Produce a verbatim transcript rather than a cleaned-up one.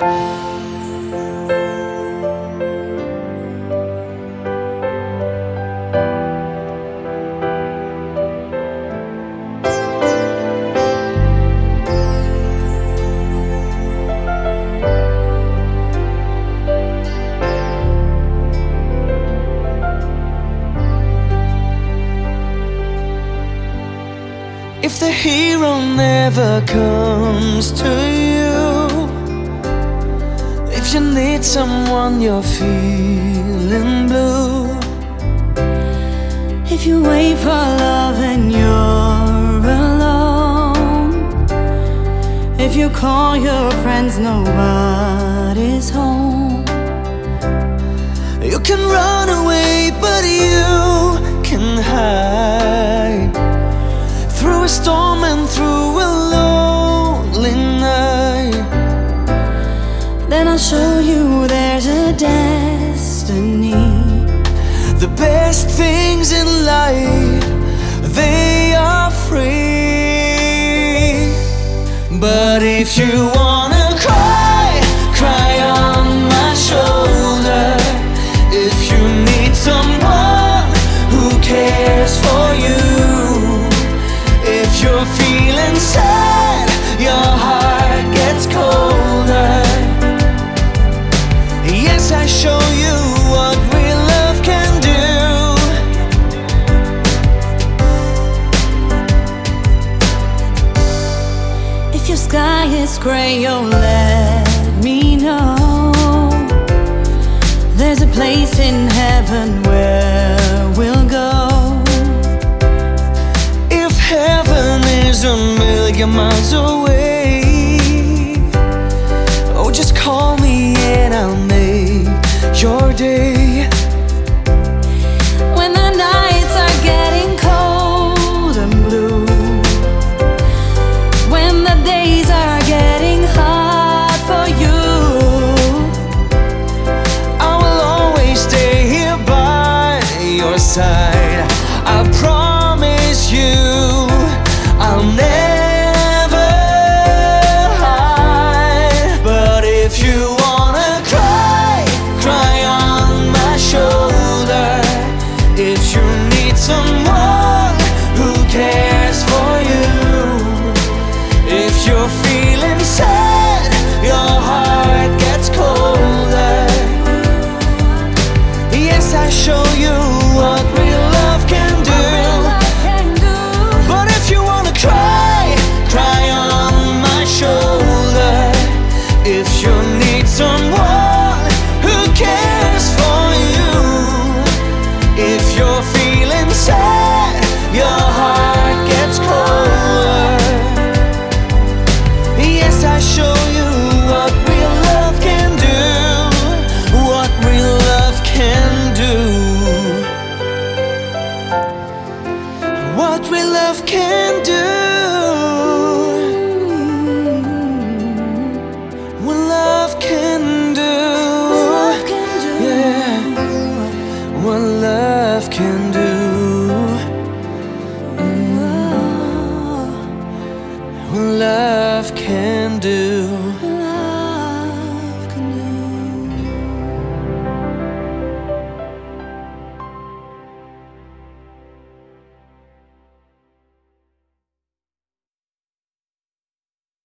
If the hero never comes to you, if you need someone you're feeling blue, if you wait for love and you're alone, if you call your friends nobody's home, you can run away but you can hide through a storm and through a lonely night. then I'll show you there's a destiny. The best things in life, they are free. But if you wanna cry, cry on my shoulder. If you need someone who cares for you, if you're feeling sad, your heart gets colder. Yes, I show you what real love can do. If your sky is gray, oh let me know. There's a place in heaven where we'll go. If heaven is a million miles away, oh just call me and I'll make your day. When the nights are getting cold and blue, when the days are getting hard for you, I will always stay here by your side. I promise you I'll never hide. But if you wanna cry, cry on my shoulder. If you need someone who cares for you, if you're feeling sad, your heart gets colder. Yes, I show you what real love can do. But if you wanna cry, cry on my shoulder. If you need someone who cares for you, if you're feeling sad, your heart gets colder. Yes, I show you what real love can do, what real love can do, what real love can do, what love can do, love can do. yeah, what love can do, Oh, what love can do.